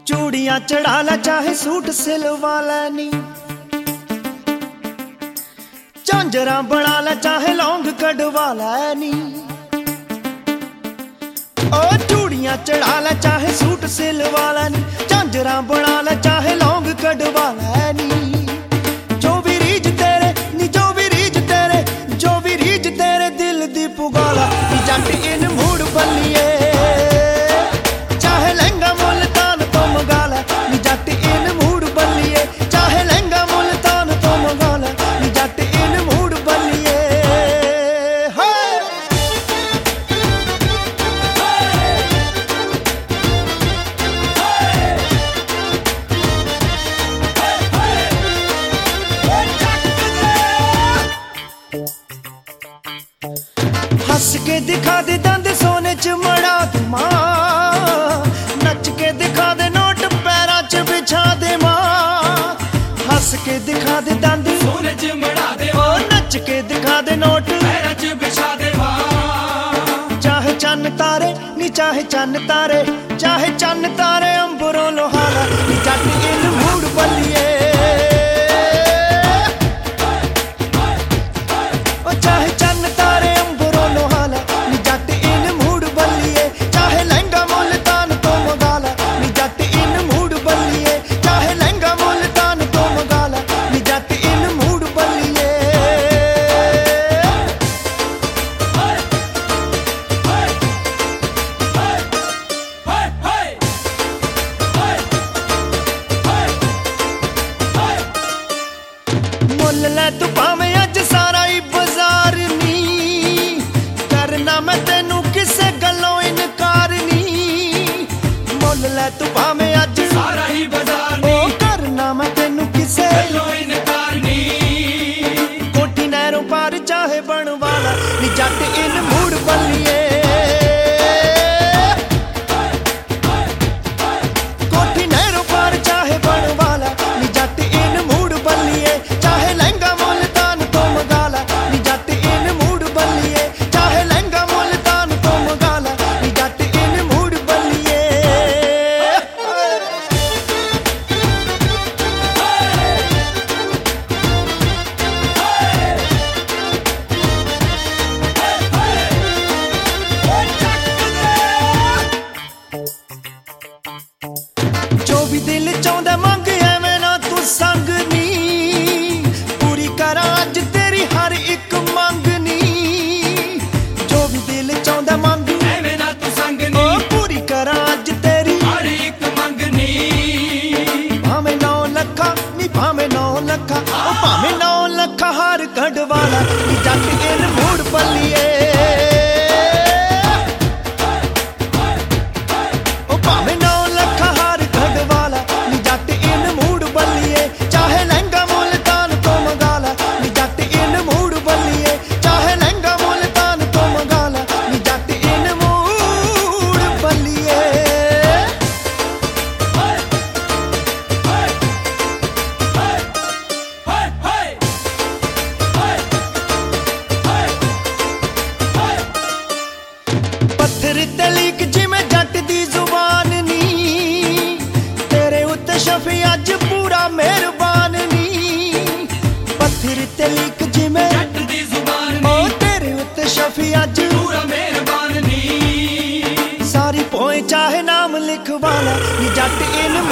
चूड़ियां चढ़ा ला चाहे सूट सिलवा लैनी, झांजरा बना ला चाहे लौंग कढ़वा लैनी। ओ चूड़ियां चढ़ा ला चाहे सूट सिलवा लैनी, झांजरा बना ला चाहे लौंग कढ़वा लैनी। जो भी रीज तेरे नी जो भी रीज तेरे जो भी रीज तेरे दिल दी पुगाला नी जट इन मूड बल्लिए, चाहे लहंगा मुल्तान तो मंगा लै नी जट इन मूड बल्लिए, चाहे लहंगा मुल्तान तो मंगा लै नी जट इन मूड बल्लिए। हस के दिखा दे दंद सोने च मड़ा दे मां, नच के दिखा दे नोट पैरां च बिछा दे मां। हस के दिखा दे दंद सोने च मड़ा दे ओ नच के दिखा दे नोट पैरां च बिछा दे मां। चाहे चन्न तारे नी चाहे चन्न तारे चाहे चन्न तारे अंबरों लोहाला नी जट इन मूड बल्लिए। ओ चाहे चन्न तारे अंबरों लोहाला नी जट इन मूड बल्लिए, चाहे लहंगा मुल्तान तो मंगा लै नी जट इन मूड बल्लिए, चाहे लहंगा मुल्तान तो मंगा लै नी जट इन मूड बल्लिए। मुल लै तू भावें अज सारा ही बाजार नी, करना मैं तेनू किसे गल्लों इनकार नी। मुल लै तू भावें अज सारा ही बाजार ओ नी, करना मैं तेनू किसे गल्लों इनकार नी। कोठी नहरों पार चाहे बनवाला नी जट इन मूड बल्लिए। कोठी नहरों पार चाहे बनवाला नी जट इन मूड बल्लिए, चाहे लहंगा मुल्तान तो मंगा लै नी जट इन मूड बल्लिए, चाहे लहंगा मुल्तान तो मंगा लै नी जट इन मूड बल्लिए। जो भी दिल चाहता मंग एवें ना तू संग नी, पूरी करा अज तेरी हर एक मंग नी। जो भी दिल चाहता मंग एवें ना तू संग ओ नी, पूरी करा अज तेरी हर एक मंग नी। भावें 9 लखा नी भावें 9 लखा ओ भावें 9 लखा हार कढ़वाला नी जट इन मूड बल्लिए। ओ भावें 9 लखा हार कढ़वाला नी जट इन मूड बल्लिए, चाहे लहंगा मुल्तान तो मंगा लै नी जट इन मूड बल्लिए, चाहे लहंगा मुल्तान तो मंगा लै नी जट इन मूड बल्लिए। पत्थर ते लीक जिवें जट दी जुबान नी, तेरे उत्ते शफी अज पूरा मेहरबान नी। पत्थर ते लीक जिवें जट दी जुबान ओ नी, तेरे उत्ते शफी अज पूरा मेहरबान नी। सारी पोए चाहे नाम लिखवा लै नी जट इन